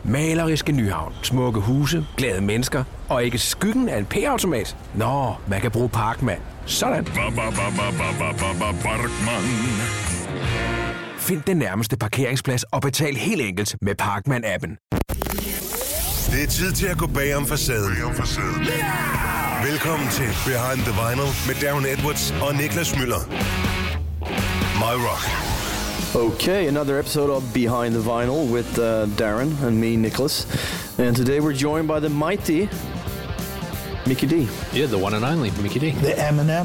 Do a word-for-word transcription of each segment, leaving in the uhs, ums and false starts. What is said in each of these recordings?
Maleriske Nyhavn, smukke huse, glade mennesker og ikke skyggen af en P-automat. Nå, man kan bruge Parkman. Sådan. Find den nærmeste parkeringsplads og betal helt enkelt med Parkman-appen. Det er tid til at gå bag om facaden. Velkommen til Behind the Vinyl med Darren Edwards og Niklas Møller. My Rock. Okay, another episode of Behind the Vinyl with uh, Darren and me, Nicholas. And today we're joined by the mighty Mickey D. Yeah, the one and only Mickey D. The M and M.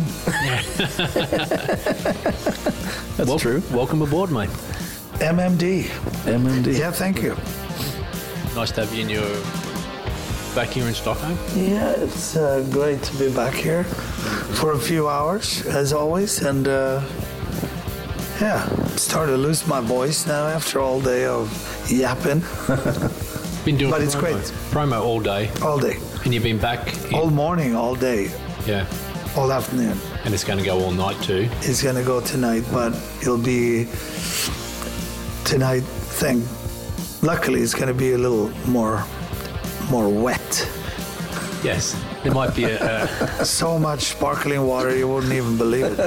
That's Wel- true. Welcome aboard, mate. M M D. M M D. Yeah, thank you. Nice to have you in your back here in Stockholm. Yeah, it's uh, great to be back here for a few hours, as always. And uh, yeah, started to lose my voice now after all day of yapping. Been doing But promo, it's great. promo all day, All day. and you've been back. In, All morning, all day, yeah, all afternoon. and it's going to go all night too. It's going to go tonight, but it'll be tonight thing. Luckily, it's going to be a little more more wet. Yes, there might be a. a So much sparkling water, you wouldn't even believe it.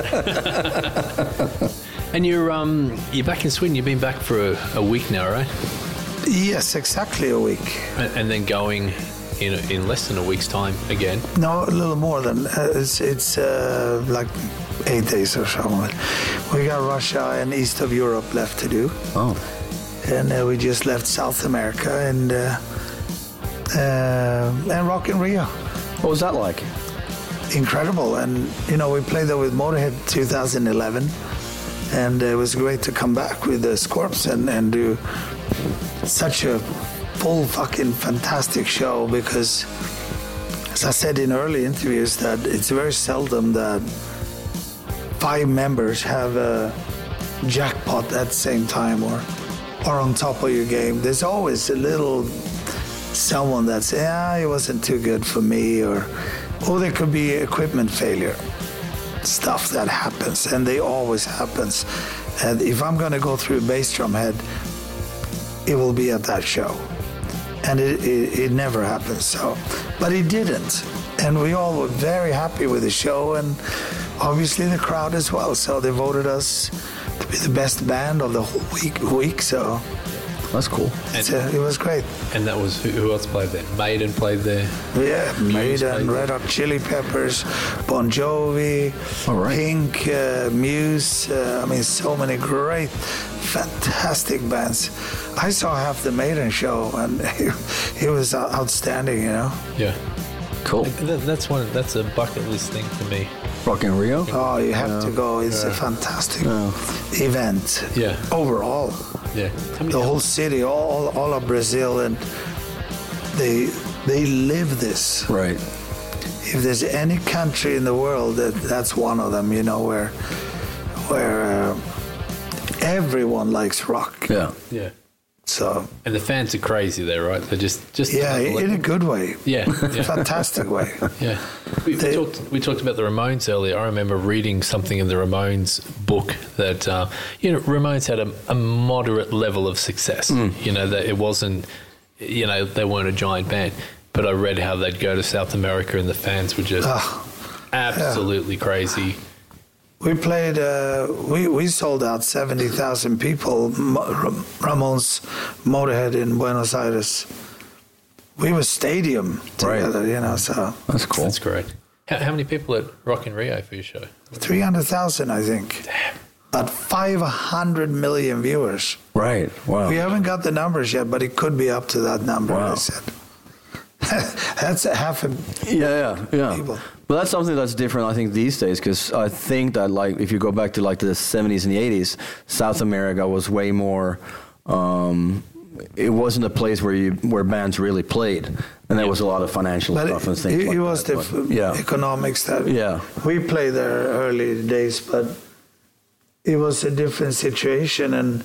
and you're um you're back in Sweden. You've been back for a, a week now, right? Yes, exactly a week. And, and then going in in less than a week's time again. No, a little more than uh, it's it's uh, like eight days or so. We got Russia and east of Europe left to do. Oh. And uh, we just left South America and uh, uh, and Rock in Rio. What was that like? Incredible. And you know, we played there with Motorhead twenty eleven, and it was great to come back with the Scorps and and do such a full fucking fantastic show, because as I said in early interviews that it's very seldom that five members have a jackpot at the same time or or on top of your game. There's always a little someone that's, yeah, it wasn't too good for me, or or there could be equipment failure. Stuff that happens, and they always happens. And if I'm gonna go through Bass Drum Head, it will be at that show. And it, it, it never happens, so. But it didn't. And we all were very happy with the show, and obviously the crowd as well. So they voted us to be the best band of the whole week, week so. That's cool. It's, uh, it was great. And that was who, who else played there? Maiden played there. Yeah, Muse Maiden, played Red Hot Chili Peppers, Bon Jovi, All right. Pink, uh, Muse. Uh, I mean, so many great, fantastic bands. I saw half the Maiden show, and it, it was outstanding, you know. Yeah. Cool. That, that's one. That's a bucket list thing for me. Rock in Rio? Oh, you have Yeah. to go. It's a fantastic Yeah. event. Yeah. Overall, Yeah. How many the whole city, all, all of Brazil, and they they live this. Right. If there's any country in the world, that that's one of them, you know, where where uh, everyone likes rock. Yeah. Yeah. So And the fans are crazy there, right? They're just just yeah, in a good way, yeah, yeah, fantastic way. yeah. We, we They- talked we talked about the Ramones earlier. I remember reading something in the Ramones book that uh, you know Ramones had a, a moderate level of success. You know that it wasn't, you know, they weren't a giant band. But I read how they'd go to South America and the fans were just Ah, absolutely crazy. We played. Uh, we we sold out seventy thousand people. Mo- Ramones Motorhead in Buenos Aires. We were stadium together, Right. you know. So That's cool. That's great. How, how many people at Rock in Rio for your show? three hundred thousand, I think. But five hundred million viewers. Right. Wow. We haven't got the numbers yet, but it could be up to that number. Wow. I said. That's a half a. Yeah, yeah, yeah. People. But that's something that's different, I think, these days, because I think that, like, if you go back to like the seventies and the eighties, South America was way more. Um, it wasn't a place where you where bands really played, and there was a lot of financial But stuff it, and things it, like it was that. the but, f- yeah, economics that Yeah. we played there early days, but it was a different situation. And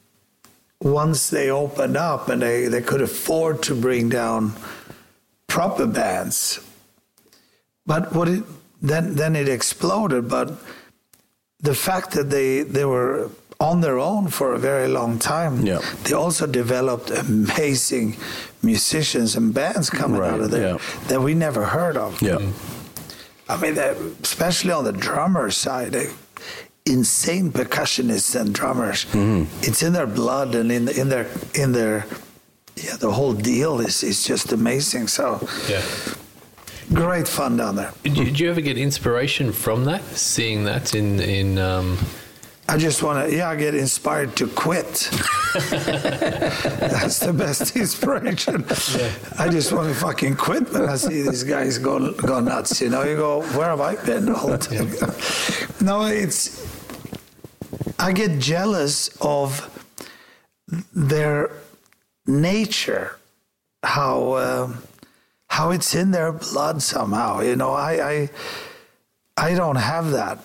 once they opened up and they, they could afford to bring down proper bands, but what it then then it exploded. But the fact that they they were on their own for a very long time. Yeah. They also developed amazing musicians and bands coming Right, out of there yeah. that we never heard of. Yeah. I mean, that- especially on the drummer side, they, insane percussionists and drummers. Mm-hmm. It's in their blood and in in their in their yeah. The whole deal is is just amazing. So Yeah. great fun down there. Did you, did you ever get inspiration from that? Seeing that in in um, I just want to, yeah, I get inspired to quit. That's the best inspiration. Yeah. I just want to fucking quit when I see these guys go, go nuts. You know, you go, where have I been all the time? Yeah. No, it's, I get jealous of their nature, how um, how it's in their blood somehow. You know, I I, I don't have that.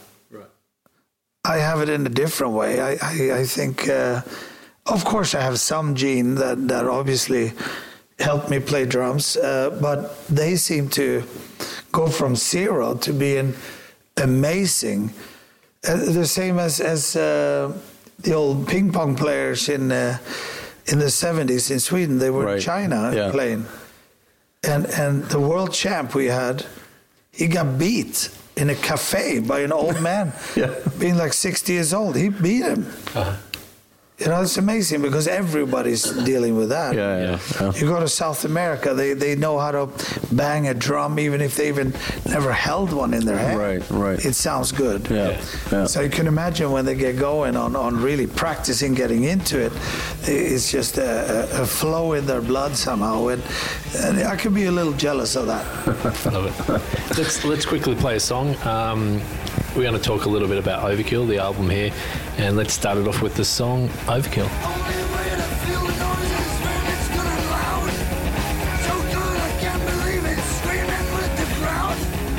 I have it in a different way. I, I, I think, uh, of course, I have some gene that, that obviously helped me play drums, uh, but they seem to go from zero to being amazing. Uh, the same as, as uh, the old ping pong players in uh, in the seventies in Sweden. They were Right. in China Yeah. playing. And, and the world champ we had, he got beat in a cafe by an old man, Yeah. being like sixty years old. He beat him. uh, You know, it's amazing because everybody's dealing with that. Yeah, yeah, yeah. You go to South America, they, they know how to bang a drum even if they even never held one in their hand. Right, right. It sounds good. Yeah, yeah. So you can imagine when they get going on, on really practicing getting into it, it's just a, a flow in their blood somehow. And, and I could be a little jealous of that. love it. Let's let's quickly play a song. Um, we're going to talk a little bit about Overkill, the album here, and let's start it off with the song Overkill. Only way to feel the noise is when it's good and loud. So good I can't believe it, screaming with the crowd.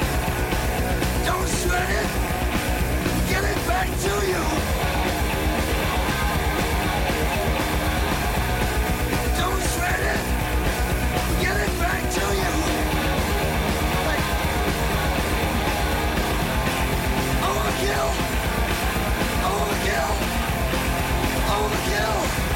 Don't sweat it, get it back to you. Don't sweat it, get it back to you. Overkill, overkill, overkill.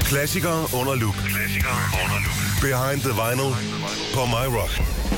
Klassikere under lup. Klassikere under lup. Behind the vinyl på My Rock.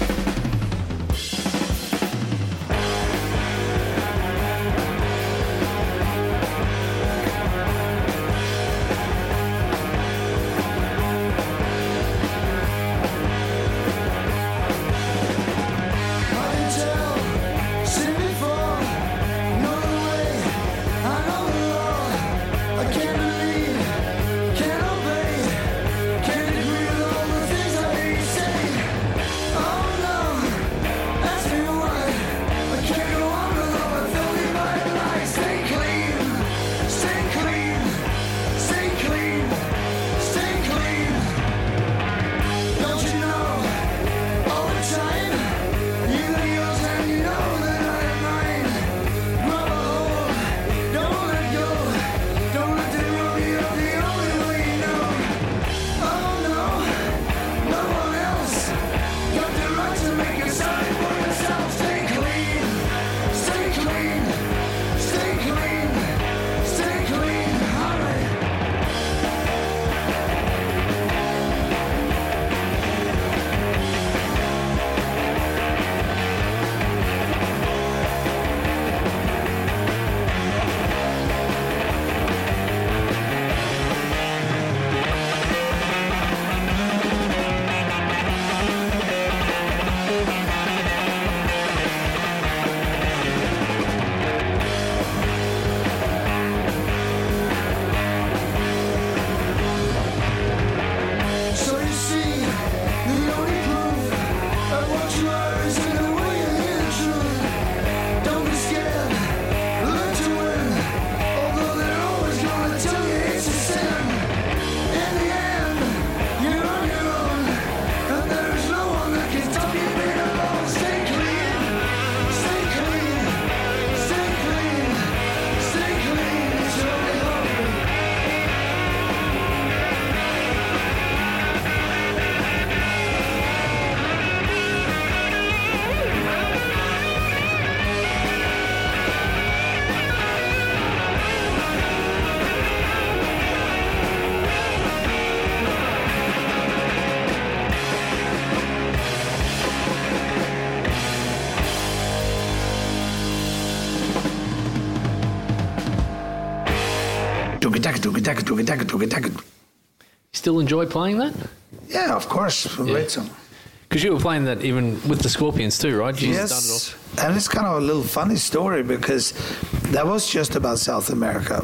Still enjoy playing that? Yeah, of course. Great song. Because you were playing that even with the Scorpions too, right? You yes, started off. And it's kind of a little funny story because that was just about South America.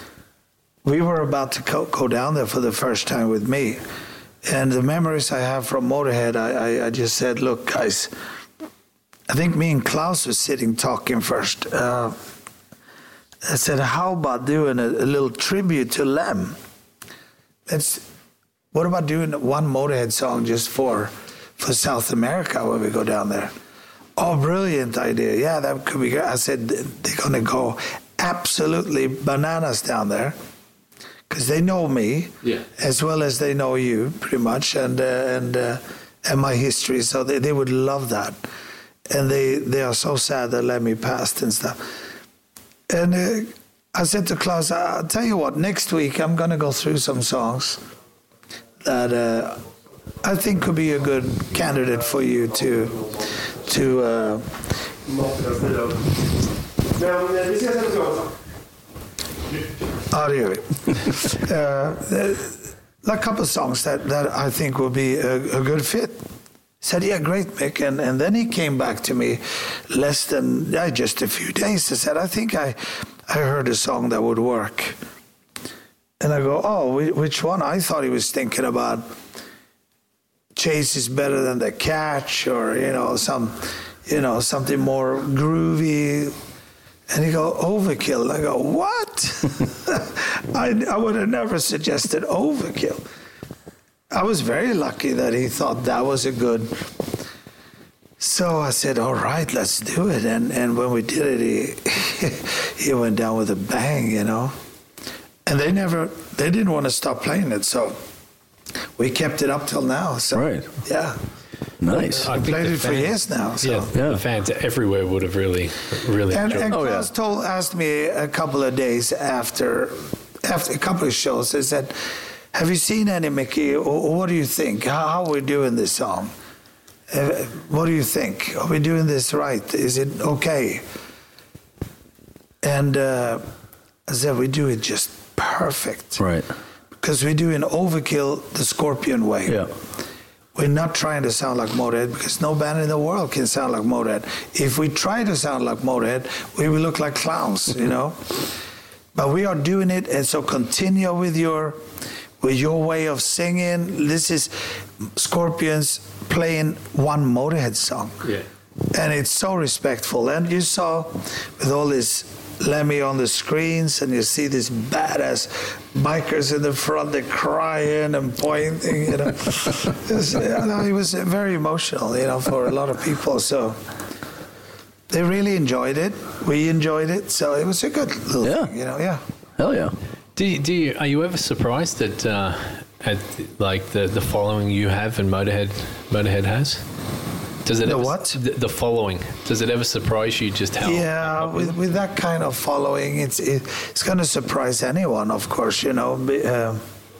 We were about to go, go down there for the first time with me. And the memories I have from Motorhead, I, I, I just said, look, guys, I think me and Klaus were sitting talking first. Uh, I said, how about doing a, a little tribute to Lem? Let's, what about doing one Motorhead song just for for South America when we go down there? Oh, brilliant idea. Yeah, that could be good. I said, they're going to go absolutely bananas down there because they know me yeah. as well as they know you pretty much and uh, and uh, and my history. So they, they would love that. And they, they are so sad that Lemmy passed and stuff. And uh, I said to Klaus, I'll tell you what, next week I'm going to go through some songs that uh, I think could be a good candidate for you to... to uh, oh, there we uh, a couple of songs that, that I think will be a, a good fit. Said, yeah, great, Mick. And, and then he came back to me less than, yeah, just a few days. He said, I think I, I heard a song that would work. And I go, oh, which one? I thought he was thinking about Chase is Better Than the Catch or, you know, some, you know, something more groovy. And he go, Overkill. And I go, what? I, I would have never suggested Overkill. I was very lucky that he thought that was a good. So I said, all right, let's do it. And and when we did it, he he went down with a bang, you know. And they never, they didn't want to stop playing it, so we kept it up till now. So, right. Yeah. Nice. I played it for years now. So. Yeah, yeah, the fans everywhere would have really, really and, enjoyed and it. And oh, Klaus yeah. told, asked me a couple of days after, after a couple of shows, they said, Have you seen any, Mickey? Or, or what do you think? How, how are we doing this song? Uh, what do you think? Are we doing this right? Is it okay? And uh, I said, we do it just perfect. Right. Because we do an Overkill the Scorpion way. Yeah. We're not trying to sound like Motorhead because no band in the world can sound like Motorhead. If we try to sound like Motorhead, we will look like clowns, you know? But we are doing it, and so continue with your with your way of singing. This is Scorpions playing one Motorhead song. Yeah. And it's so respectful. And you saw with all this Lemmy on the screens, and you see these badass bikers in the front, they're crying and pointing, you know. it, was, you know, it was very emotional, you know, for a lot of people. So they really enjoyed it. We enjoyed it. So it was a good little Yeah. thing, you know, yeah. Hell yeah. Do you, do you, are you ever surprised at uh, at like the, the following you have and Motorhead Motorhead has? Does it The ever, what? The, the following. Does it ever surprise you just how? Yeah, how with, with that kind of following, it's it, it's going to surprise anyone, of course, you know. Be- Uh,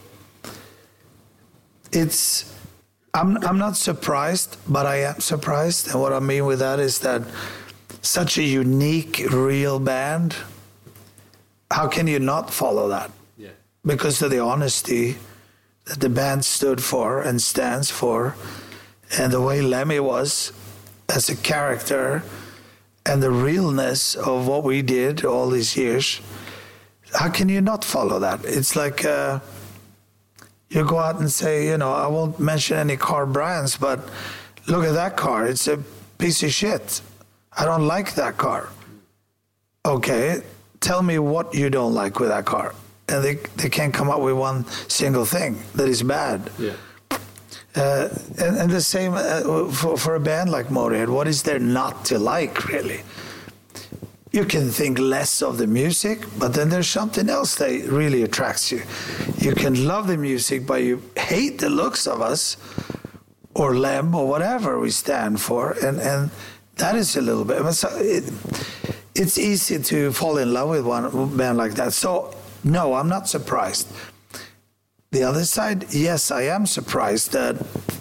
it's I'm I'm not surprised, but I am surprised, and what I mean with that is that such a unique, real band. How can you not follow that? Yeah. Because of the honesty that the band stood for and stands for, and the way Lemmy was as a character, and the realness of what we did all these years. How can you not follow that? It's like uh, you go out and say, you know, I won't mention any car brands, but look at that car. It's a piece of shit. I don't like that car. Okay, tell me what you don't like with that car. And they, they can't come up with one single thing that is bad. Yeah. Uh, and, and the same uh, for, for a band like Motorhead. What is there not to like, really? You can think less of the music, but then there's something else that really attracts you. You can love the music, but you hate the looks of us, or Lem, or whatever we stand for, and, and that is a little bit. So it, it's easy to fall in love with one band like that. So, no, I'm not surprised. The other side, yes, I am surprised that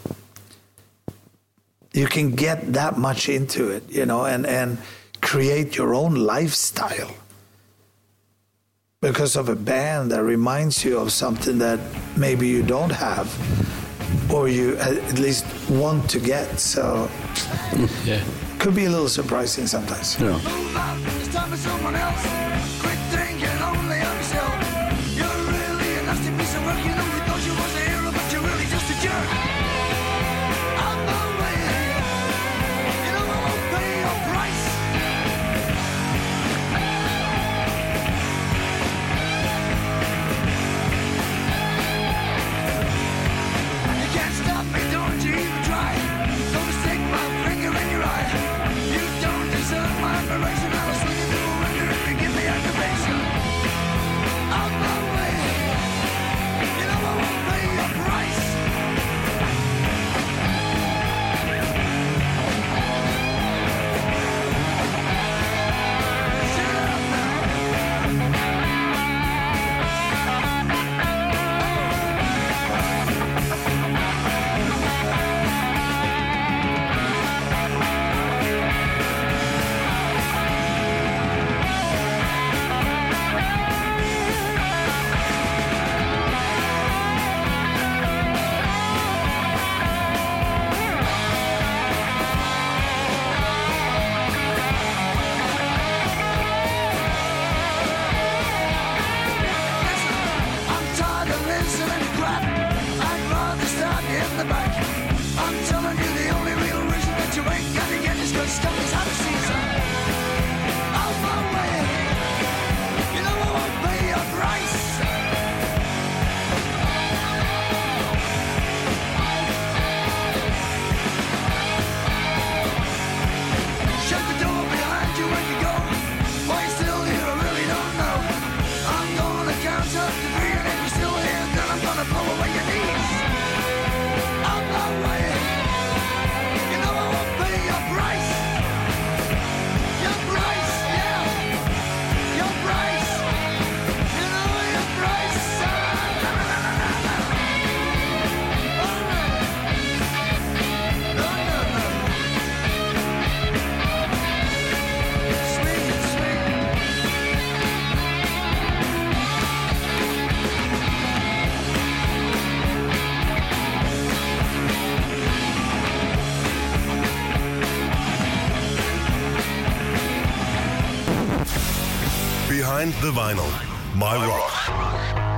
you can get that much into it, you know, and, and create your own lifestyle because of a band that reminds you of something that maybe you don't have or you at least want to get. So Yeah. could be a little surprising sometimes. Yeah. Move out, it's time for someone else. Quit thinking only of yourself. You're really a nasty piece of work. You know you thought you was a hero, but you're really just a jerk. I'm the way. You know I won't pay your price. You can't stop me, don't you even try. Don't stick my finger in your eye. You don't deserve my admiration. I'll swing you through a window if you give me aggravation. Out my way. You know I won't pay your price. Shut up now. I'm tired of listening to crap. I'd rather stab you in the back. I'm telling you the only real reason that you ain't gonna get is 'cause stuff is out of season. Out my way. You know I won't pay your price. Shut the door behind you when you go. Why you still here? I really don't know. I'm gonna count up to three, and if you're still here, then I'm gonna blow away your knees. Out my way. You know I won't pay your price. behind the vinyl. My Rock.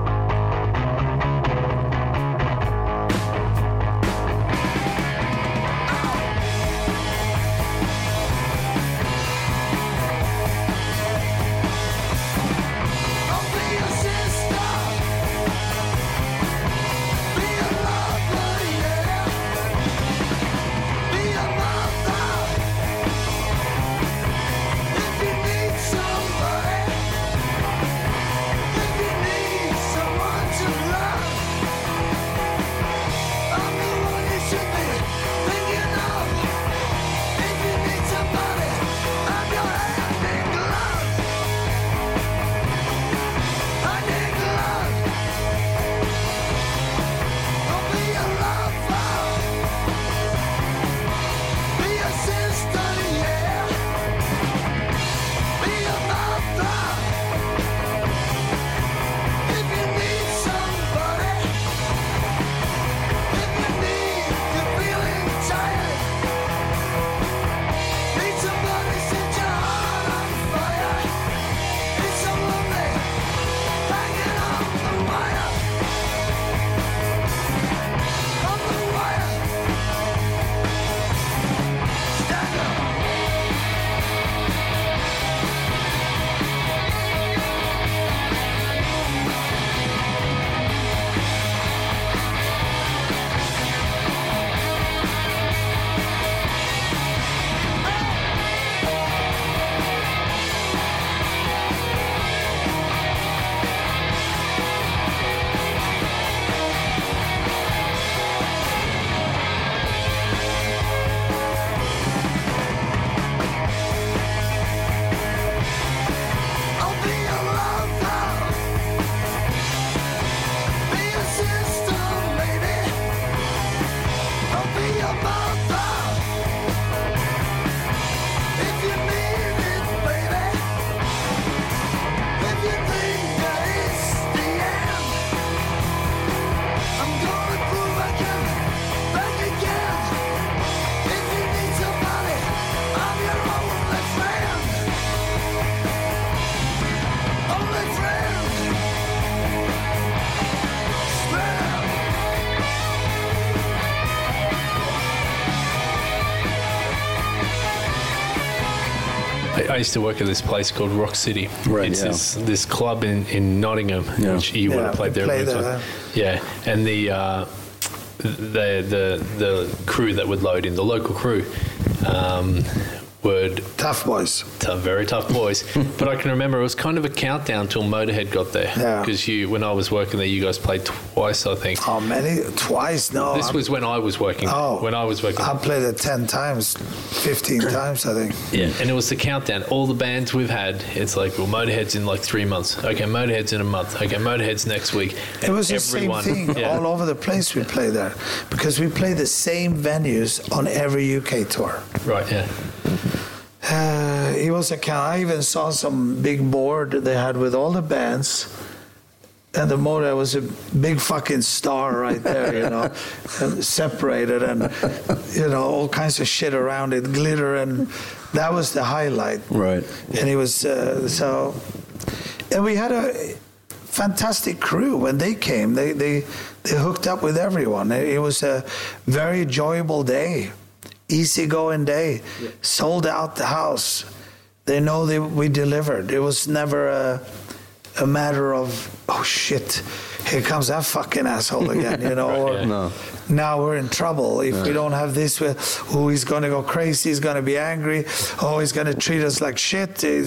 I used to work at this place called Rock City. Right, it's yeah. this, this club in, in Nottingham, Yeah. which you would Yeah, have played there. play every there, time. Yeah, and the, uh, the the the crew that would load in, the local crew, um, would Tough boys. tough, very tough boys. But I can remember it was kind of a countdown till Motorhead got there. Yeah. Because you, when I was working there, you guys played twice, I think. How many? Twice? No. This I'm- was when I was working. Oh. When I was working. I played it ten times, fifteen times, I think. Yeah, and it was the countdown. All the bands we've had, it's like, well, Motorhead's in like three months. Okay, Motorhead's in a month. Okay, Motorhead's next week. It was the Everyone- same thing yeah. all over the place we play there because we play the same venues on every U K tour. Right, yeah. Uh, it was a count. I even saw some big board they had with all the bands. And the motor was a big fucking star right there, you know, and separated and, you know, all kinds of shit around it, glitter, and that was the highlight. Right. And it was, uh, so, and we had a fantastic crew when they came. They, they, they hooked up with everyone. It, it was a very enjoyable day, easygoing day, sold out the house. They know they, we delivered. It was never a, a matter of, oh shit, here comes that fucking asshole again, you know, or No. now we're in trouble. If we don't have this, we- oh, he's going to go crazy, he's going to be angry, oh, he's going to treat us like shit. Oh,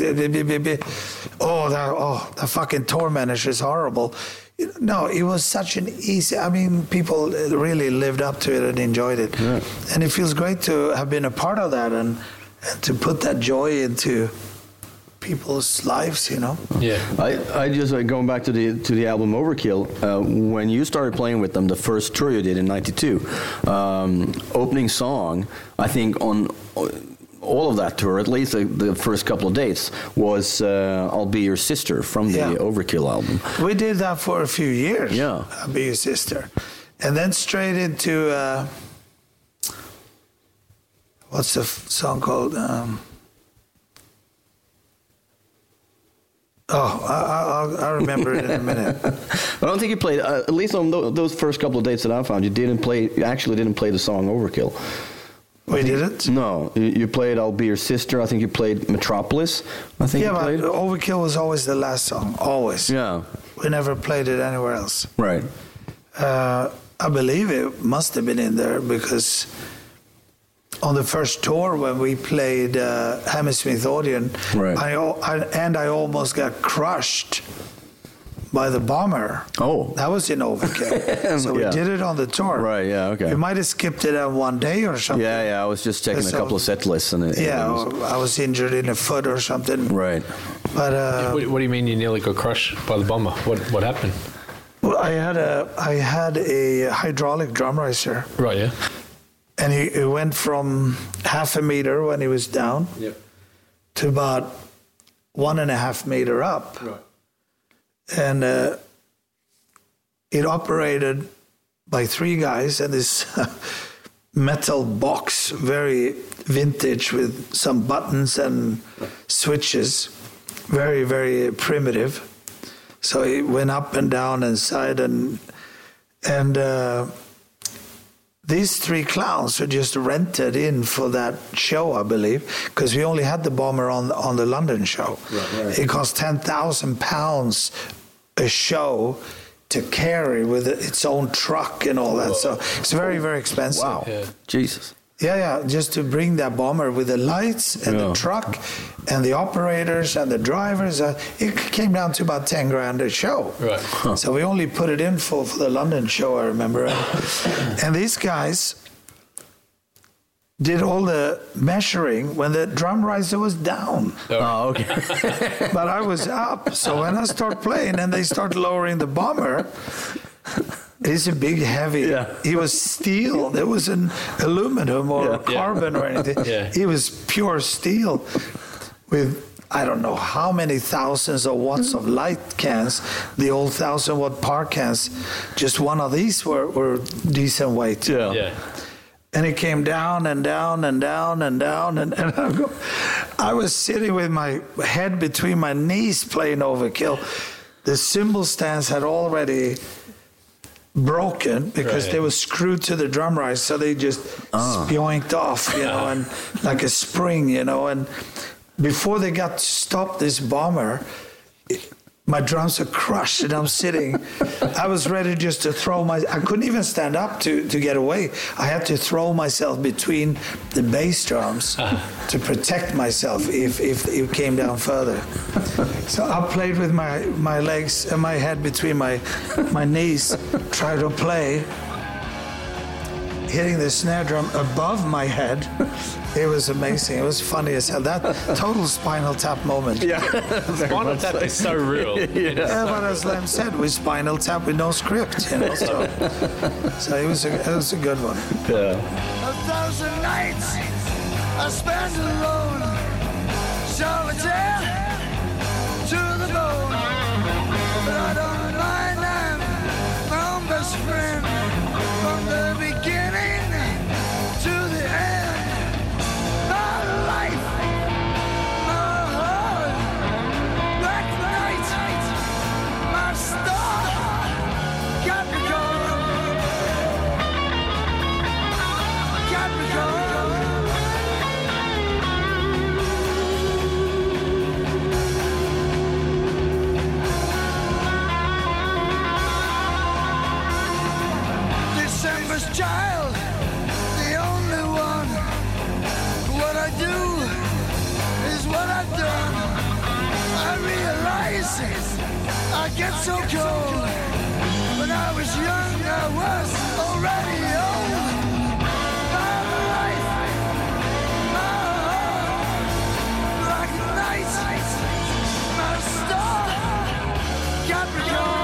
that, oh, the fucking tour manager is horrible. No, it was such an easy, I mean, people really lived up to it and enjoyed it. Yeah. And it feels great to have been a part of that and, and to put that joy into people's lives, you know. Yeah. I, I just uh, going back to the to the album Overkill. Uh, when you started playing with them, the first tour you did in ninety-two, um, opening song, I think on all of that tour, at least the, the first couple of dates, was uh, "I'll Be Your Sister" from the Yeah. Overkill album. We did that for a few years. Yeah. I'll Be Your Sister. And then straight into, uh, what's the f- song called? Um, Oh, I, I, I remember it in a minute. I don't think you played, uh, at least on th- those first couple of dates that I found, you didn't play, you actually didn't play the song Overkill. We didn't? No, you, you played I'll Be Your Sister. I think you played Metropolis. I think Yeah, you but played. Overkill was always the last song, always. Yeah, We never played it anywhere else. right. Uh, I believe it must have been in there because on the first tour when we played uh, Hammersmith Odeon, Right. I, al- I and I almost got crushed by the bomber. Oh. That was in Overkill. So we Yeah. did it on the tour. Right, yeah, okay. We might have skipped it on one day or something. Yeah, yeah, I was just checking a So- couple of set lists. And it, Yeah, it was, or I was injured in a foot or something. right. But uh, What, what do you mean you nearly got crushed by the bomber? What what happened? well, I had a I had a hydraulic drum riser, Right, yeah. and he, he went from half a meter when he was down Yep. to about one and a half meter up, Right. and uh, it operated by three guys and this metal box, very vintage with some buttons and switches, very very primitive. So it went up and down and side and and uh, these three clowns were just rented in for that show, I believe, because we only had the bomber on on the London show. Right, right. It cost ten thousand pounds a show to carry with its own truck and all that. So it's very very expensive. Wow. Yeah. Jesus. Yeah, yeah, just to bring that bomber with the lights and Yeah. the truck and the operators and the drivers, uh, it came down to about ten grand a show. Right. So we only put it in for, for the London show, I remember. And these guys did all the measuring when the drum riser was down. Oh, okay. But I was up. So when I start playing and they start lowering the bomber, it's a big, heavy. Yeah. He was steel. There wasn't aluminum or Yeah. carbon or anything. Yeah. He was pure steel with, I don't know how many thousands of watts of light cans, the old thousand watt par cans. Just one of these were, were decent weight. Yeah. Yeah. And it came down and down and down and down. And, and I, go, I was sitting with my head between my knees playing Overkill. The cymbal stands had already broken because Right. they were screwed to the drum riser, so they just spoinked off, you know, and like a spring, you know. And before they got to stop this bomber, it, my drums are crushed, and I'm sitting. I was ready just to throw my. I couldn't even stand up to, to get away. I had to throw myself between the bass drums to protect myself if, if it came down further. So I played with my, my legs and my head between my my knees, tried to play, hitting the snare drum above my head. It was amazing. It was funny as hell. That total Spinal Tap moment. Yeah, Spinal Tap is so real. yeah, but as Lem said, with Spinal Tap with no script, you know. So, so it was a it was a good one. Yeah. A thousand nights I spent alone, solitaire to the bone. But I don't mind them, my own best friend, from the beginning to the end. My life, my heart, black night, my star, Capricorn, Capricorn. December's child, the only one. What I do is what I've done. I realize I get so cold. When I was young, I was already old. My life, my heart, black night, my star, Capricorn.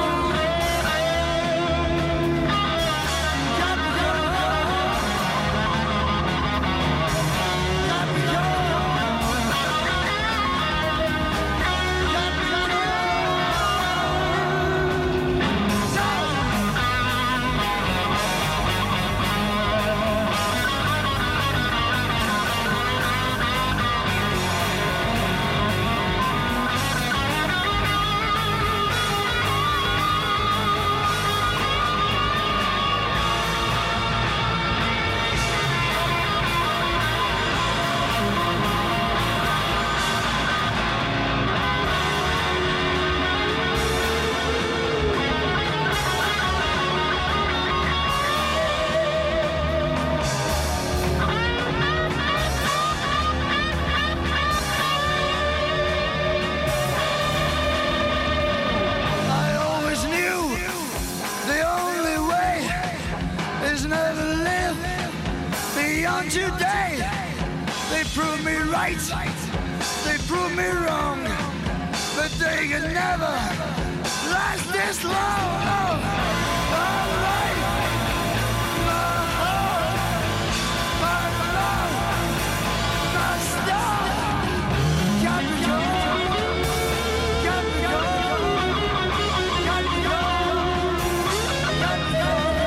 beyond today. They prove me right, they prove me wrong, but they can never last this long. Oh, my life, my heart, my love, my star. Got me going, got me going, got me going, got me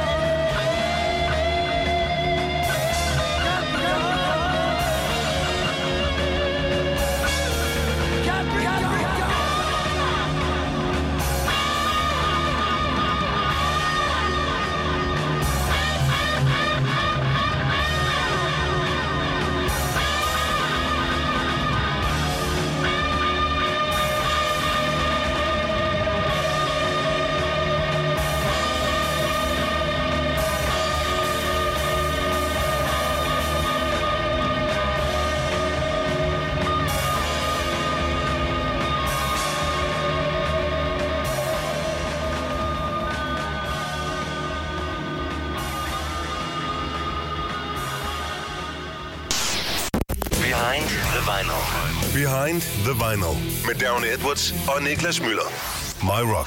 going, got me going. Behind the Vinyl. Behind the Vinyl. Med Down Edwards og Niklas Møller. My Rock.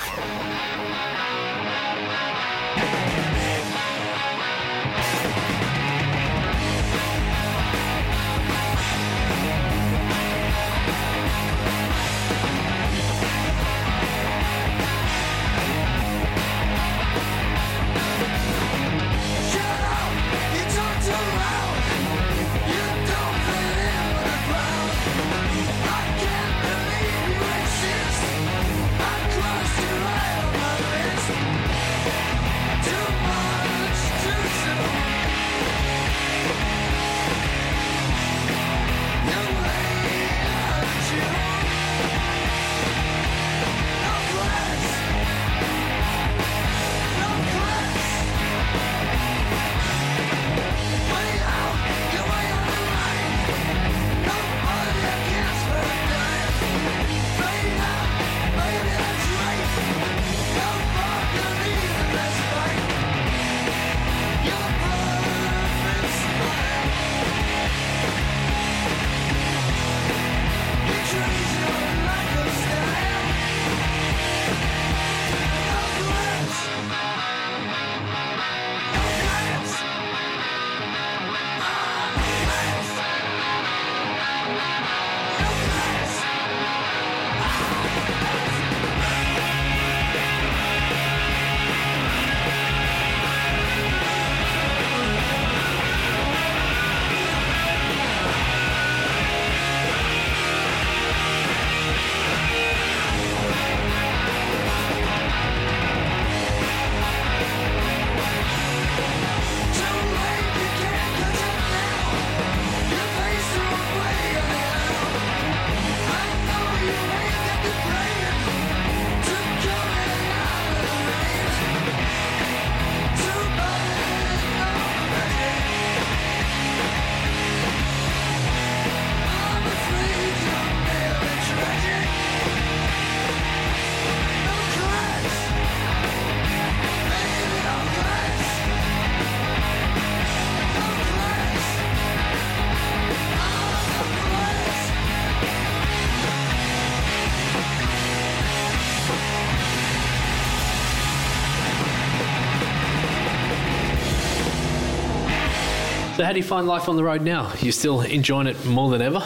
So how do you find life on the road now? You still enjoying it more than ever?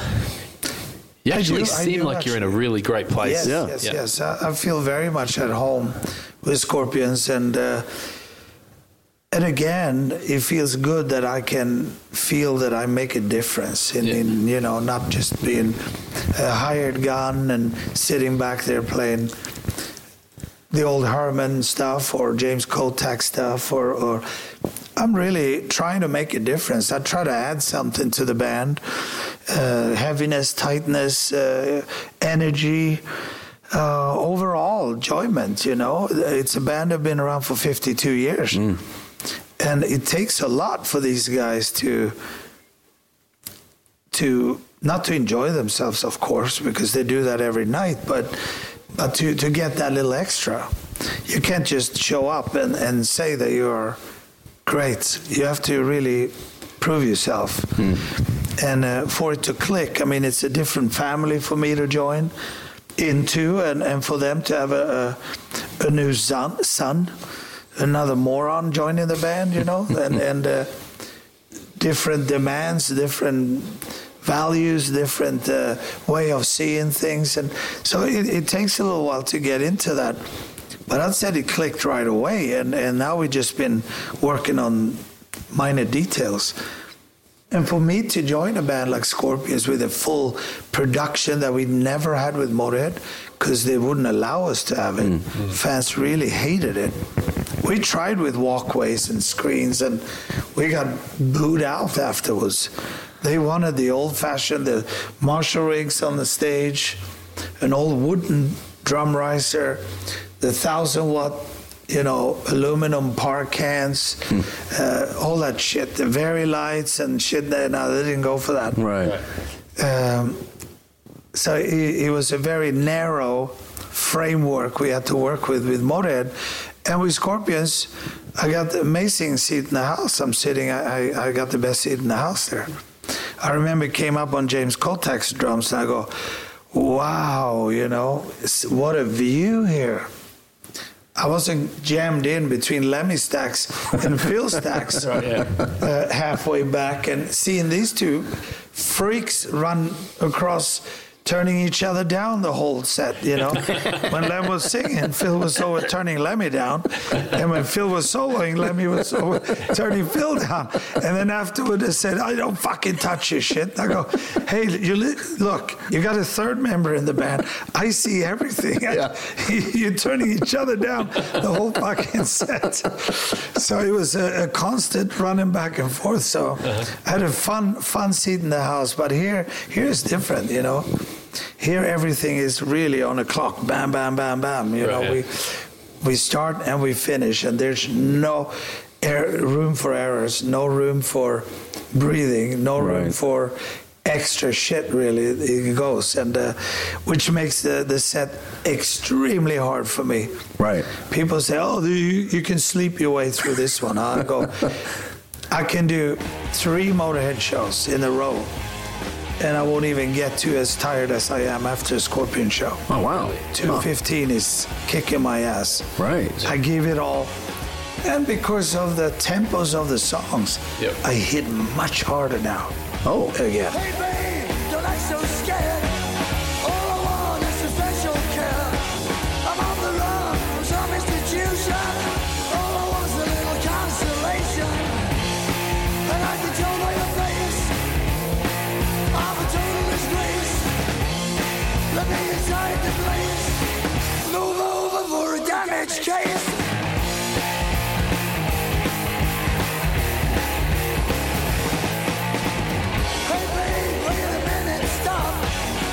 You I actually do, I seem do like you're in a actually. really great place. Yes, Yeah. yes, Yeah. yes. I, I feel very much at home with Scorpions, and uh, and again, it feels good that I can feel that I make a difference in, Yeah. in you know, not just being a hired gun and sitting back there playing the old Herman stuff or James Kotak stuff, or, or I'm really trying to make a difference. I try to add something to the band, uh, heaviness, tightness, uh, energy, uh, overall enjoyment. You know, it's a band that's been around for fifty-two years, mm. and it takes a lot for these guys to to not to enjoy themselves, of course, because they do that every night, but but to, to get that little extra. You can't just show up and, and say that you're great. You have to really prove yourself. Mm. And uh, for it to click, I mean, it's a different family for me to join into, and, and for them to have a, a, a new son, son, another moron joining the band, you know, and, and uh, different demands, different values, different uh, way of seeing things. And so it, it takes a little while to get into that. But I'd said it clicked right away, and, and now we've just been working on minor details. And for me to join a band like Scorpions with a full production that we never had with Motorhead, because they wouldn't allow us to have it. Mm-hmm. Fans really hated it. We tried with walkways and screens, and we got booed out afterwards. They wanted the old-fashioned, the Marshall rigs on the stage, an old wooden drum riser, the thousand-watt, you know, aluminum par cans, mm. uh, all that shit, the Very lights and shit. There, no, they didn't go for that. Right. Um, so it, it was a very narrow framework we had to work with with Motorhead. And with Scorpions, I got the amazing seat in the house. I'm sitting, I, I, I got the best seat in the house there. I remember it came up on James Kotak's drums, and I go, wow, you know, what a view here. I wasn't jammed in between Lemmy Stacks and Phil Stacks right, yeah. uh, halfway back, and seeing these two freaks run across, turning each other down the whole set, you know. When Lem was singing, Phil was over turning Lemmy down, and when Phil was soloing, Lemmy was over turning Phil down. And then afterward, they said, "I don't fucking touch your shit." I go, "Hey, you li- look, you got a third member in the band. I see everything. Yeah. You're turning each other down the whole fucking set." So it was a, a constant running back and forth. So uh-huh. I had a fun, fun seat in the house, but here, here is different, you know. Here everything is really on a clock, bam, bam, bam, bam. You right. know, we we start and we finish, and there's no air, room for errors, no room for breathing, no right. room for extra shit. Really, it goes, and uh, which makes the, the set extremely hard for me. Right. People say, "Oh, you you can sleep your way through this one." I go, I can do three Motorhead shows in a row, and I won't even get to as tired as I am after a Scorpion show. Oh, wow. two fifteen is kicking my ass. Right. I give it all. And because of the tempos of the songs, yep. I hit much harder now. Oh. Again. Hey, babe, don't act so scared. All I want is a special care. I'm on the run from some institution. All I want is a little consolation. And I can tell by your face, I'm a total disgrace. Let me inside the place. Move over for a damaged case. Hey babe, wait a minute, stop.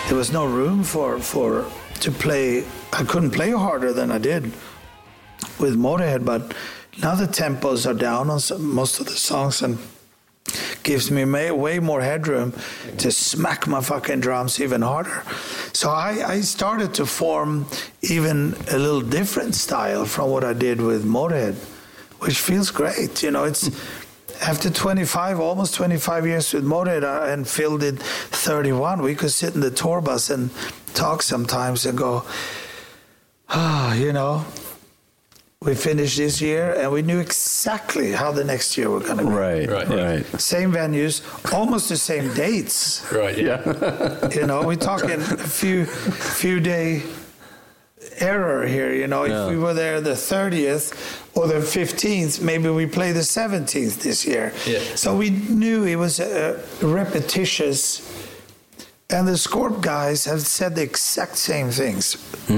there was no room for for to play. I couldn't play harder than I did with Motorhead, but now the tempos are down on some, most of the songs, and gives me may, way more headroom to smack my fucking drums even harder. So I, I started to form even a little different style from what I did with Motorhead, which feels great. You know, it's after twenty-five, almost twenty-five years with Motorhead, uh, and Phil did thirty-one, we could sit in the tour bus and talk sometimes and go, ah, you know, we finished this year and we knew exactly how the next year we're going to be. Right, Right, right. yeah. right. Same venues, almost the same dates. Right. Yeah. You know, we're talking a few few day error here. You know, Yeah. if we were there the thirtieth or the fifteenth, maybe we play the seventeenth this year. Yeah. So we knew it was a repetitious. And the Scorp guys have said the exact same things.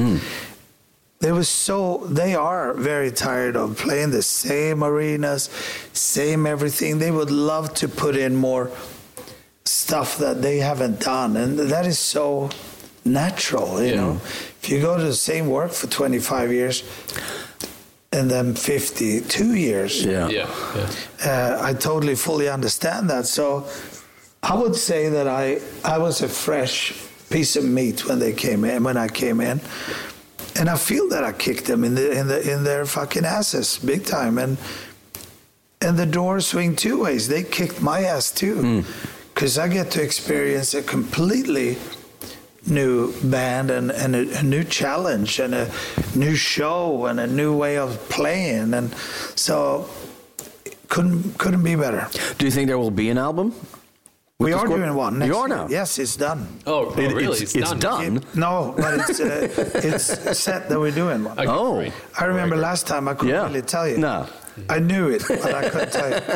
They were so they are very tired of playing the same arenas, same everything. They would love to put in more stuff that they haven't done, and that is so natural, you Yeah. know. If you go to the same work for twenty-five years and then fifty-two years, Yeah. Yeah. Yeah. uh, I totally fully understand that. So I would say that I I was a fresh piece of meat when they came in when I came in. And I feel that I kicked them in the in the in their fucking asses big time, and and the doors swing two ways. They kicked my ass too, because I get to experience a completely new band and, and a, a new challenge and a new show and a new way of playing, and so couldn't couldn't be better. Do you think there will be an album? We the are Scorp- doing one. Next You are year. now? Yes, it's done. Oh, oh It- really? it's- it's done. It- no, but it's uh, it's set that we're doing one. Okay, Oh. great. I remember last time I couldn't Yeah. really tell you. No. I knew it, but I couldn't tell you.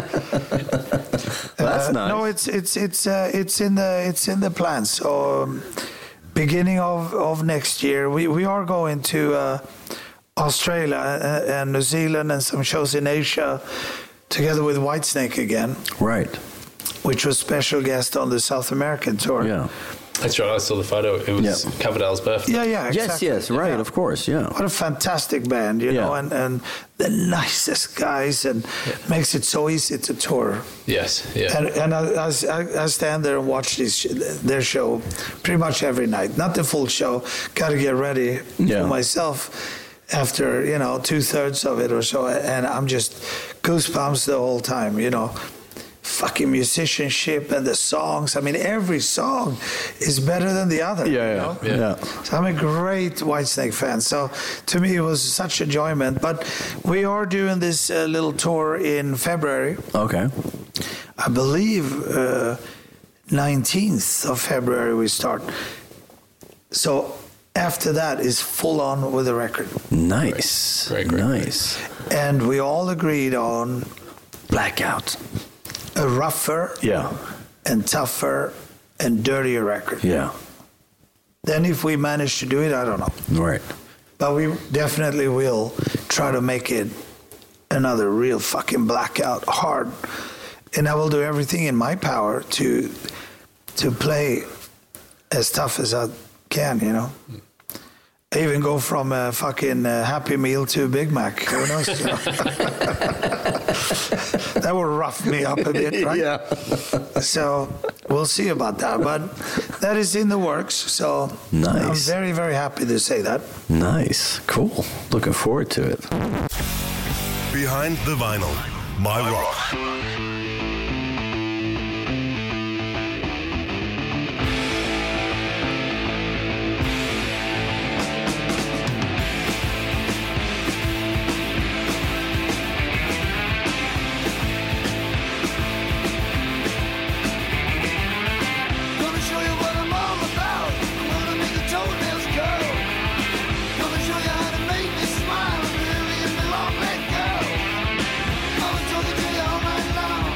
That's Uh, nice. No, it's it's it's uh, it's in the it's in the plans. So um, beginning of, of next year, we, we are going to uh, Australia and, and New Zealand and some shows in Asia, together with Whitesnake again, Right. which was special guest on the South American tour. Yeah. That's right. I saw the photo. It was Yeah. Coverdale's birthday. Yeah, yeah, exactly. Yes, yes, right, Yeah. of course, yeah. What a fantastic band, you Yeah. know, and, and the nicest guys, and makes it so easy to tour. Yes. Yeah. And, and I, I, I stand there and watch this, their show pretty much every night. Not the full show. Got to get ready Yeah. for myself after, you know, two thirds of it or so. And I'm just goosebumps the whole time, you know. Fucking musicianship and the songs. I mean, every song is better than the other. Yeah, you yeah, know? yeah. Yeah. So I'm a great Whitesnake fan. So to me, it was such enjoyment. But we are doing this uh, little tour in February. Okay. I believe uh, nineteenth of February we start. So after that is full on with the record. Nice. Great, great, great. Nice. And we all agreed on Blackout. a rougher Yeah. and tougher and dirtier record. Yeah. Then if we manage to do it, I don't know. Right. But we definitely will try to make it another real fucking blackout hard. And I will do everything in my power to to play as tough as I can, you know. I even go from a fucking uh, Happy Meal to a Big Mac. Who knows? You know? That will rough me up a bit, right? Yeah. So we'll see about that. But that is in the works. So Nice. I'm very, very happy to say that. Nice. Cool. Looking forward to it. Behind the Vinyl, My Rock. Gonna show you what I'm all about. I'm gonna make the toenails curl. Gonna show you how to make me smile. Really, if me long let go. I was talking to you all night long.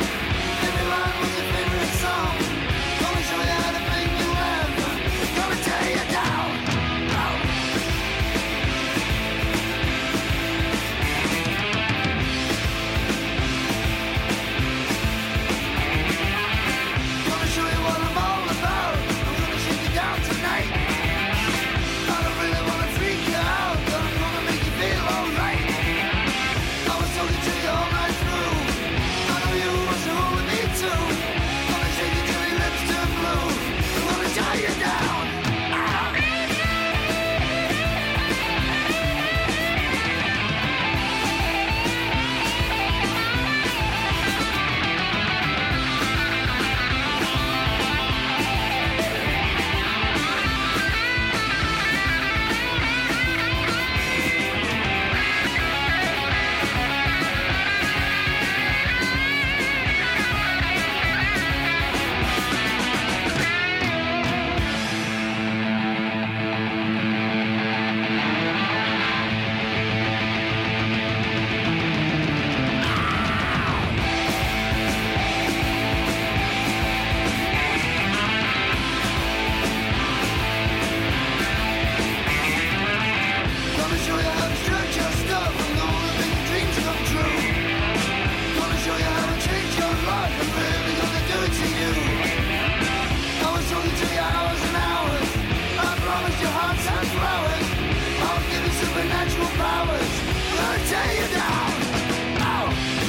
and live because they do it to you. I was talking to you hours and hours. I promised you hearts and flowers. I'll give you supernatural powers. I'm gonna tear you down. Ow!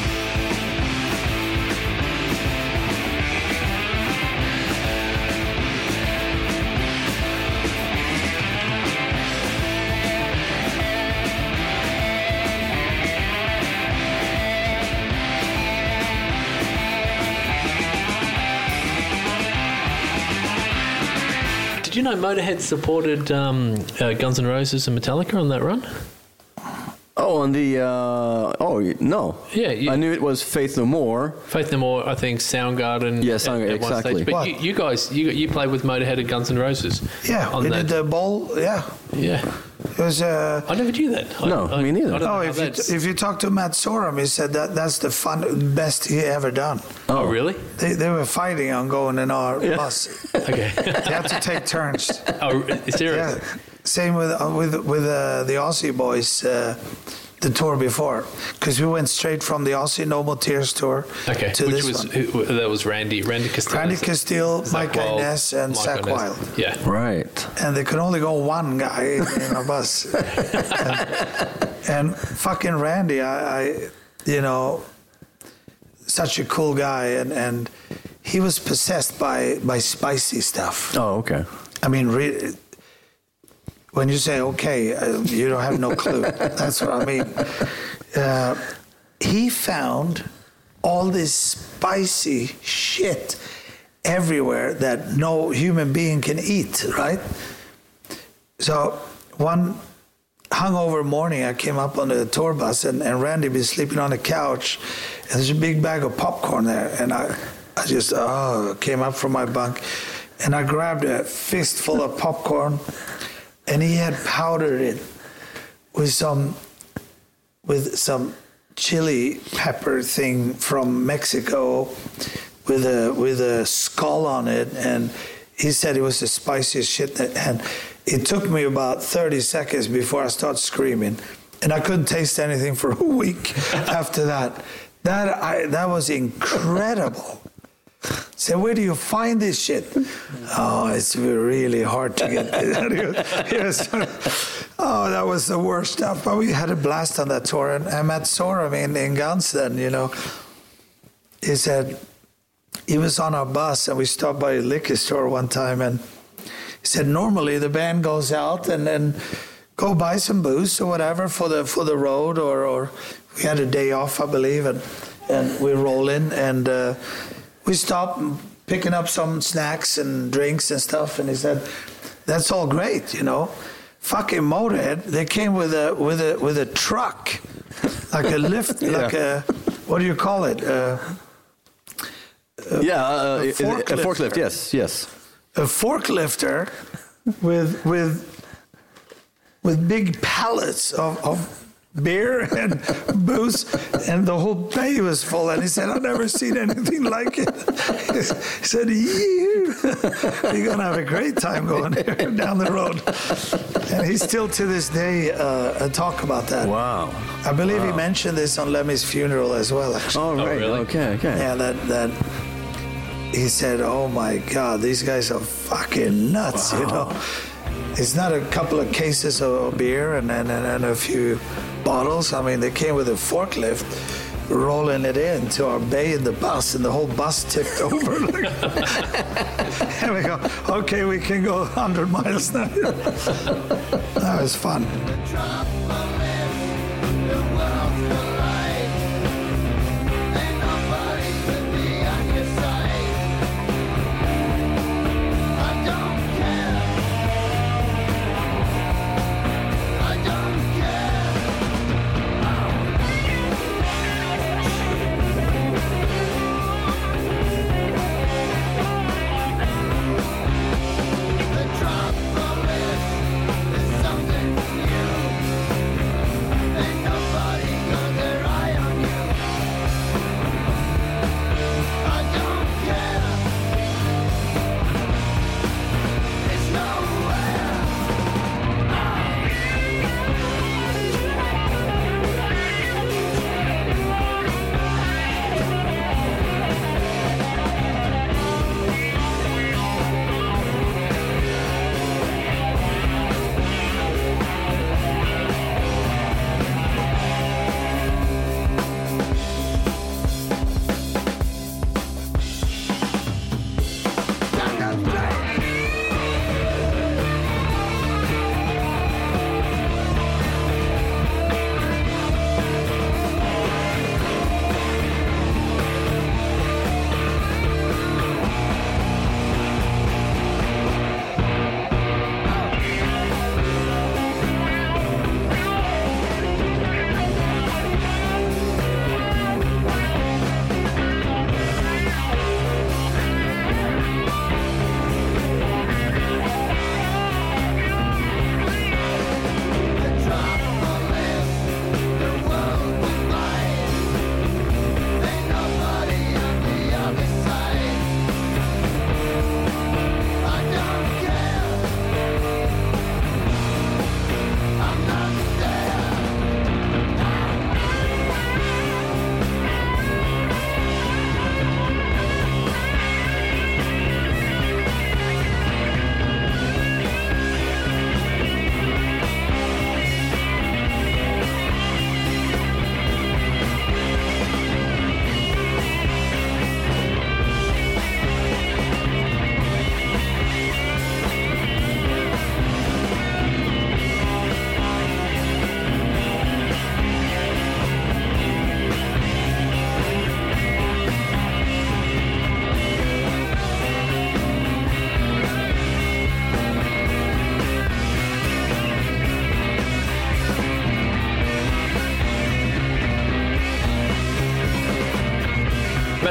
Did you know Motorhead supported um, uh, Guns N' Roses and Metallica on that run? Oh, on the uh, oh no. Yeah, you- I knew it was Faith No More. Faith No More, I think Soundgarden. Yeah, at- Soundgarden, at one exactly. stage. But What? you, you guys, you you played with Motorhead and Guns N' Roses. Yeah, on we that. did the bowl. Yeah, Yeah, it was. Uh, I never knew that. I, No, I, me neither. I don't know oh, how if you that's- if you talk to Matt Sorum, he said that that's the fun best he ever done. oh, really? They they were fighting on going in our bus. Okay. They had to take turns. oh, serious? Yeah. Same with uh, with with uh, the Aussie boys. Uh, the tour before, because we went straight from the Aussie No More Tears tour Okay, to which this was one. who, that was Randy, Randy Castile. Randy Castile, Zach Mike Wilde, Inez, and Mike Zach Inez. Wilde. Yeah. Right. And there could only go one guy in, in a bus. and, and fucking Randy, I, I, you know, such a cool guy, and, and he was possessed by, by spicy stuff. Oh, okay. I mean, re- when you say okay, uh, you don't have no clue. That's what I mean. Uh, he found all this spicy shit everywhere that no human being can eat, right? So one hungover morning, I came up on the tour bus, and, and Randy was sleeping on the couch, and there's a big bag of popcorn there, and I, I just oh came up from my bunk, and I grabbed a fistful of popcorn, and he had powdered it with some with some chili pepper thing from Mexico, with a with a skull on it, and he said it was the spiciest shit. That, and it took me about thirty seconds before I started screaming, and I couldn't taste anything for a week after that. That I that was incredible. Say, where do you find this shit? Oh, it's really hard to get. Yes. Oh, that was the worst stuff. But we had a blast on that tour. And I met Sorum in, in Guns then, you know. He said, he was on our bus, and we stopped by a liquor store one time, and he said, normally the band goes out and then go buy some booze or whatever for the for the road, or, or we had a day off, I believe, and, and we roll in, and uh, we stopped picking up some snacks and drinks and stuff, and he said, that's all great, you know. Fucking Motorhead, they came with a with a with a truck, like a lift, Yeah. like a, what do you call it? Uh, Yeah, uh, a is it- a forklift. forklift. Yes, yes. a forklifter with with with big pallets of, of beer and booze, and the whole bay was full. And he said, "I've never seen anything like it." He said, "You, you're gonna have a great time going here down the road." And he still to this day uh, talk about that. Wow. I believe he mentioned this on Lemmy's funeral as well. Actually. Oh, right. really? Okay, okay. Yeah, that that he said, "Oh my God, these guys are fucking nuts." You know, it's not a couple of cases of beer and and, and a few bottles. I mean, they came with a forklift, rolling it into our bay in the bus, and the whole bus tipped over. And we go, "Okay, we can go one hundred miles now." That was fun. Something new.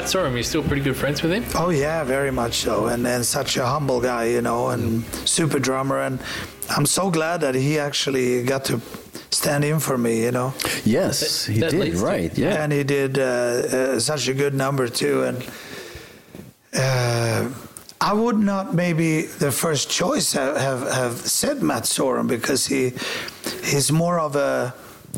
Matt Sorum, you're still pretty good friends with him? Oh yeah, very much so, and and such a humble guy, you know, and super drummer, and I'm so glad that he actually got to stand in for me, you know. Yes, he That did, leads to- right, yeah. And he did uh, uh, such a good number too, and uh, I would not maybe the first choice have have, have said Matt Sorum, because he he's more of a,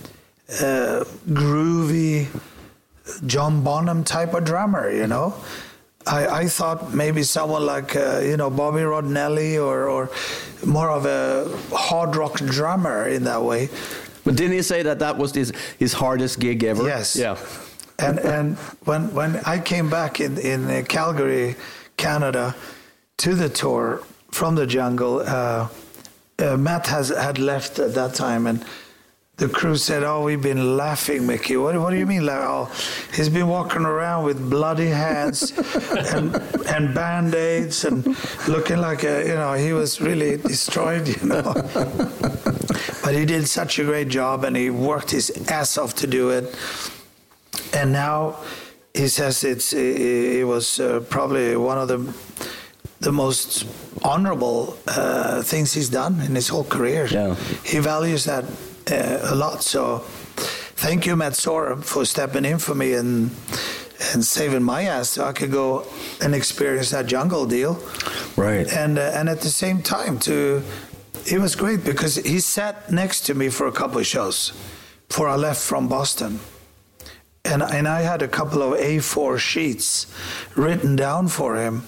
a groovy John Bonham type of drummer, you know. I, I thought maybe someone like uh, you know Bobby Rodnelli or or more of a hard rock drummer in that way. But didn't he say that that was his, his hardest gig ever? Yes. Yeah. And and when when I came back in in uh, Calgary, Canada, to the tour from the Jungle, uh, uh, Matt has had left at that time, and the crew said, "Oh, we've been laughing, Mickey. What, what do you mean? Like, oh, he's been walking around with bloody hands and and band-aids and looking like a, you know, he was really destroyed, you know." But he did such a great job, and he worked his ass off to do it. And now he says it's it, it was uh, probably one of the the most honorable uh, things he's done in his whole career. Yeah. He values that uh, a lot. So thank you, Matt Sorum, for stepping in for me and and saving my ass so I could go and experience that Jungle deal. Right. And uh, and at the same time, to it was great because he sat next to me for a couple of shows before I left from Boston. And and I had a couple of A four sheets written down for him.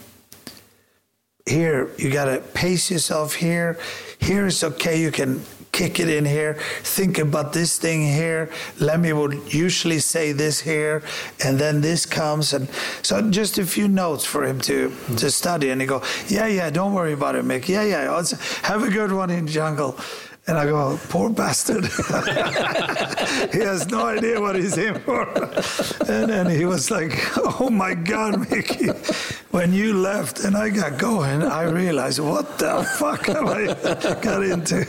Here, you got to pace yourself here. Here is okay, you can kick it in here. Think about this thing here. Lemmy would usually say this here, and then this comes. And so just a few notes for him to, to study. And he go, yeah, yeah, don't worry about it, Mick. Yeah, yeah, I'll s- have a good one in Jungle. And I go, poor bastard. He has no idea what he's in for. And then he was like, oh my God, Mickey. When you left and I got going, I realized, what the fuck have I got into?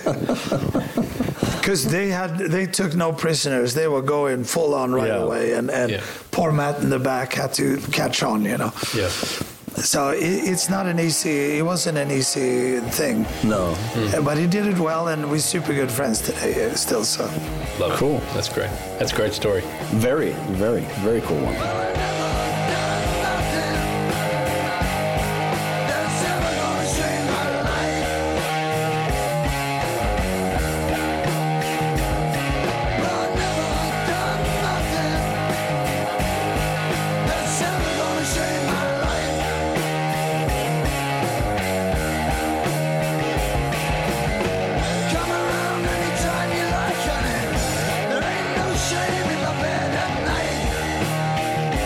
Because they had, they took no prisoners. They were going full on right Yeah. away. And, and Yeah. poor Matt in the back had to catch on, you know. Yeah. So it, it's not an easy, it wasn't an easy thing. No. Uh, But he did it well, and we're super good friends today uh, still, so. Love it. Cool. That's great. That's a great story. Very, very, very cool one. Come around anytime you like, honey. There ain't no shame in my bed at night.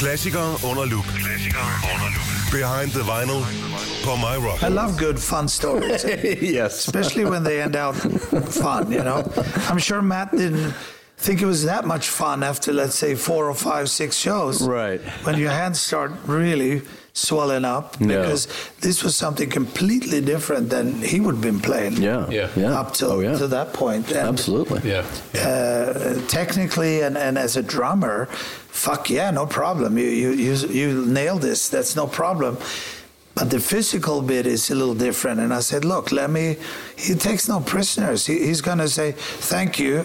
Klassikere under lup. Klassikere under lup. Behind the vinyl på My Rock. I love good fun stories. Yes. Especially when they end out fun, you know. I'm sure Matt didn't think it was that much fun after, let's say, four or five, six shows. Right. When your hands start really swelling up, because yeah. this was something completely different than he would have been playing. Yeah. Yeah. yeah. Up till oh, yeah. to that point. And, Absolutely. Yeah. Uh, technically and, and as a drummer, fuck yeah, no problem. You, you you you nailed this. That's no problem. But the physical bit is a little different. And I said, look, let me. He takes no prisoners. He, he's going to say thank you,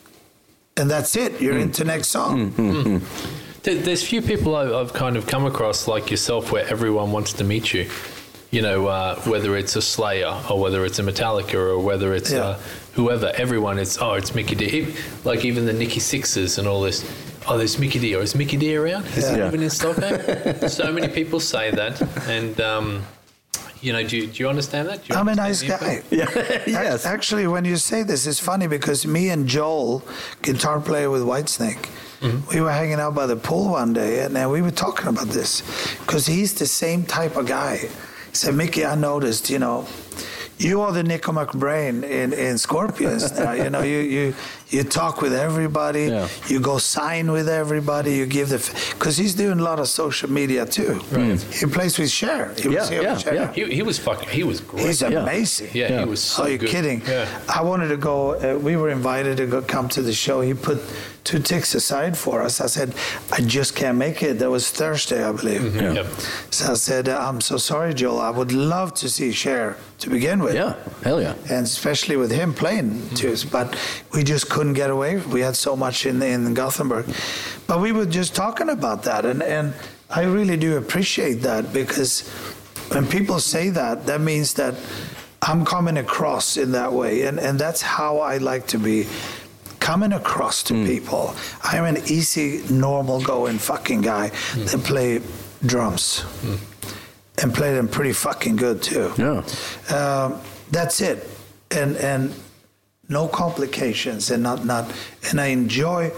and that's it. You're mm. into next song. Mm-hmm. Mm. There's few people I've kind of come across like yourself where everyone wants to meet you. You know, uh, whether it's a Slayer or whether it's a Metallica or whether it's Yeah. uh, whoever, everyone is, oh, it's Mikkey D. Like even the Nikki Sixxers and all this. Oh, there's Mikkey D. Or is Mikkey D around? Is Yeah. he Yeah. even in Stockholm? So many people say that. And, um, you know, do you, do you understand that? Do you I'm a understand nice the guy. impact? Yeah. yes. Actually, when you say this, it's funny because me and Joel, guitar player with Whitesnake, mm-hmm. we were hanging out by the pool one day, and uh, we were talking about this because he's the same type of guy. He said, Mickey, I noticed, you know, you are the Nico McBrain in, in Scorpions now. You know, you, you you talk with everybody. Yeah. You go sign with everybody. You give the... Because he's doing a lot of social media, too. Right. He plays with Cher. He Yeah, was here yeah, with Cher. yeah. He, he was fucking, he was great. He's Yeah. amazing. yeah, Yeah. he was so Are you good. kidding? Yeah. I wanted to go. Uh, we were invited to go come to the show. He put two ticks aside for us. I said, I just can't make it. That was Thursday, I believe. Mm-hmm. Yeah. Yep. So I said, I'm so sorry, Joel. I would love to see Cher to begin with. Yeah. Hell yeah. And especially with him playing too. But we just couldn't get away. We had so much in in Gothenburg. But we were just talking about that. And, and I really do appreciate that, because when people say that, that means that I'm coming across in that way. And, and that's how I like to be coming across to Mm. people. I'm an easy, normal going fucking guy Mm. that play drums. Mm. And play them pretty fucking good too. Yeah. Um, that's it, and and no complications, and not not. And I enjoy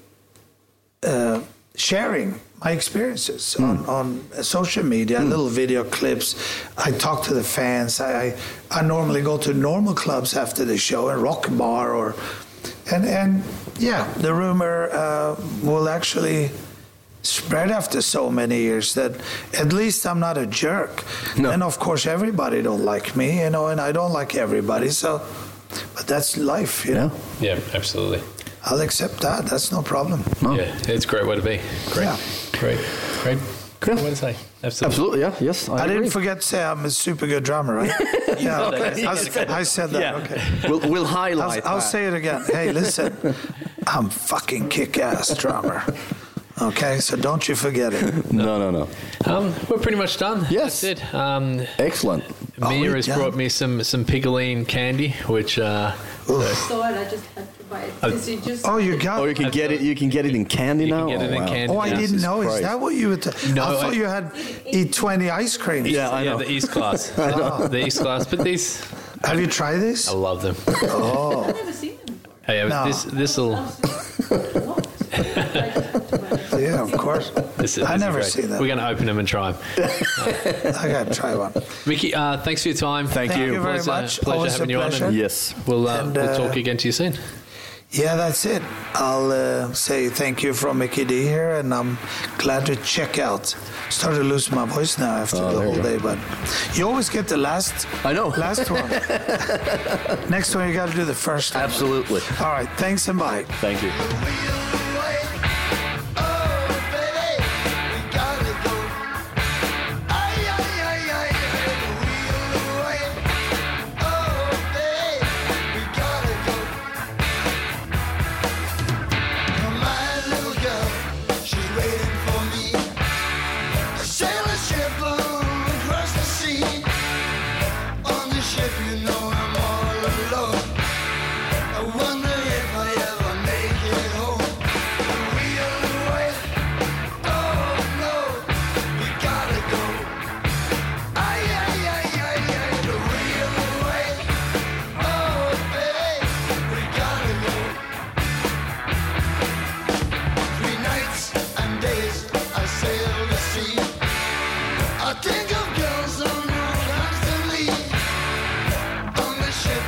uh, sharing my experiences Mm. on on social media, little video clips. I talk to the fans. I, I I normally go to normal clubs after the show, a rock bar, or and and yeah, the rumor uh, will actually spread after so many years that at least I'm not a jerk. No. And of course everybody don't like me, you know, and I don't like everybody, so but that's life, you Yeah. know. Yeah, absolutely. I'll accept that. That's no problem. Oh. Yeah, it's a great way to be. Great. Yeah. Great. Great. Great Yeah. way to say. Absolutely. Absolutely. Yeah. Yes. I, I, agree. didn't forget to say I'm a super good drummer, right? Yeah, okay. I, I said that, Yeah. okay. We'll, we'll I'll, highlight. I'll that. say it again. Hey, listen, I'm fucking kick-ass drummer. Okay, so don't you forget it. No, no, no. Um, we're pretty much done. Yes. That's it. Um, Excellent. Are Mia we has done? brought me some some Pigoline candy, which uh, saw it. I just had to buy it. Is it just Oh, you got Oh, you can get it. You can get it in candy You now. can get it oh, in wow. candy. Oh, I Jesus didn't know. Is Christ. that what you were? T- No, I thought I- you had eat twenty ice creams. Yeah, I yeah, know. the East Class. the East Class, but these Have you tried this? I love them. Oh, I've never seen them before. Hey, No. this this will What? I just had to buy it. yeah, of course. this, I this never is great. see them. We're going to open them and try them. I gotta try one. Mickey, uh, thanks for your time. Thank Thank you. you very Pleasure- much. Pleasure Always having a you on. pleasure. and Yes. We'll uh, And, we'll uh, talk again to you soon. Yeah, that's it. I'll uh, say thank you from Mickey D here, and I'm glad to check out. Started to lose my voice now after Oh, the there you whole go. day, but you always get the last. I know. Last one. Next one, you got to do the first one. Absolutely. All right. Thanks and bye. Thank you. You know I'm all alone. I wonder if I ever make it home.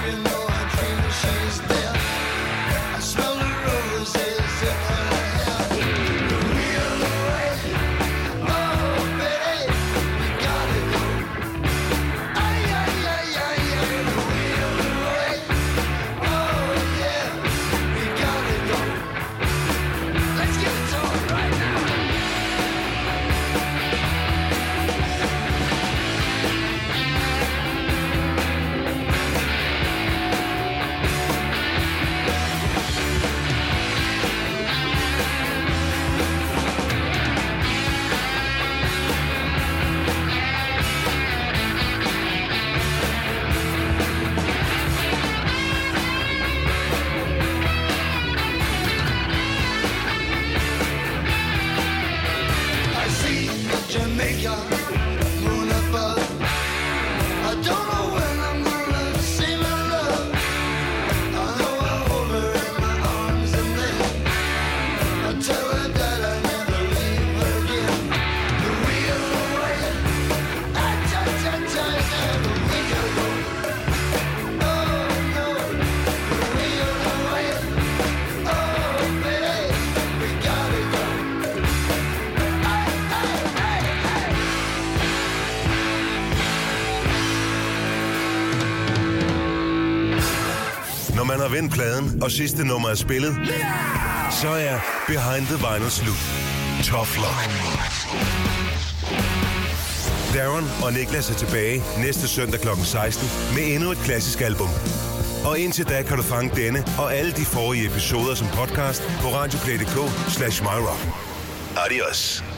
Når man har vendt pladen, og sidste nummer er spillet, så er Behind the Vinyl slut. Tough Love. Darren og Niklas er tilbage næste søndag klokken seksten med endnu et klassisk album. Og indtil da kan du fange denne og alle de forrige episoder som podcast på radioplay punktum d k slash myrock. Adios.